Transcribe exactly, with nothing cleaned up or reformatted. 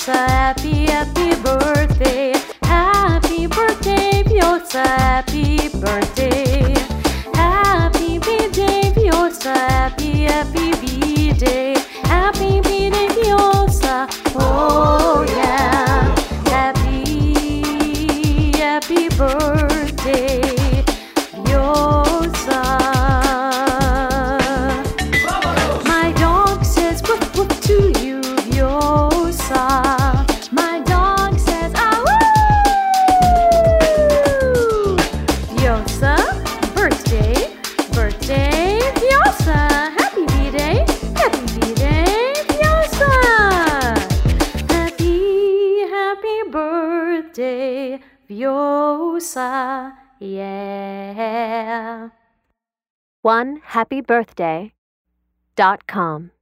Viosa, happy, happy birthday. Happy birthday, Viosa, happy birthday. Happy B-Day, Viosa, happy, happy B-Day. Happy B-Day, Viosa, oh yeah. Happy, happy birthday, Viosa. My dog says woof woof to you, Viosa. My dog says ah woo. Viosa, birthday, birthday, Viosa. Happy B-Day, happy B-Day, Viosa. Happy, happy birthday, Viosa. Yeah. one happy birthday dot com